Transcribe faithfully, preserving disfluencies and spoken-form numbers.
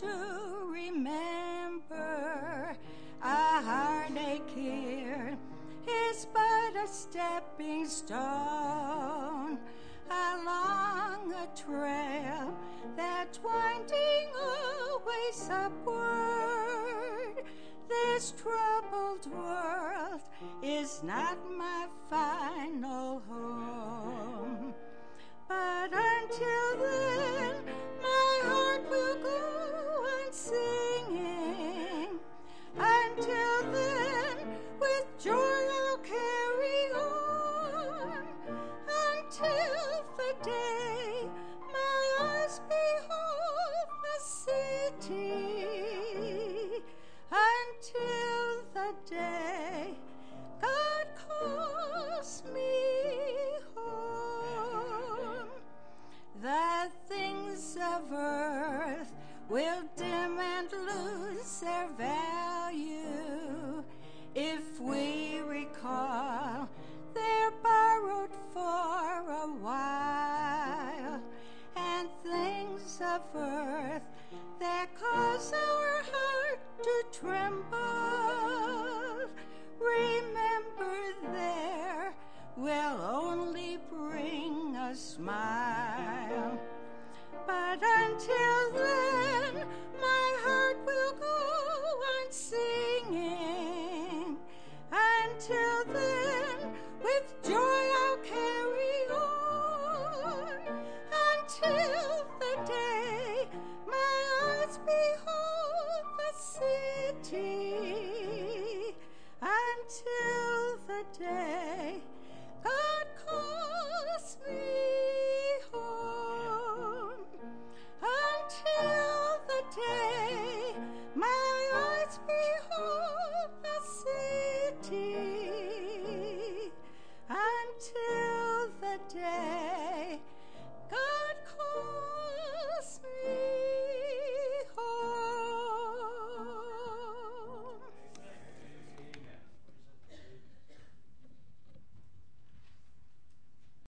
to remember a heartache here is but a stepping stone along a trail that's winding always upward. This troubled world is not my final home, but until then my heart will go on singing. Until then, with joy I'll carry on, until the day my eyes behold the city, until the day God calls me home. The things of earth will dim and lose their value if we recall they're borrowed for a while, and things of earth that cause our heart to tremble, remember there will only bring a smile. But until then, my heart will go on singing. Until then, with joy I'll carry on, until the day my eyes behold the city, until the day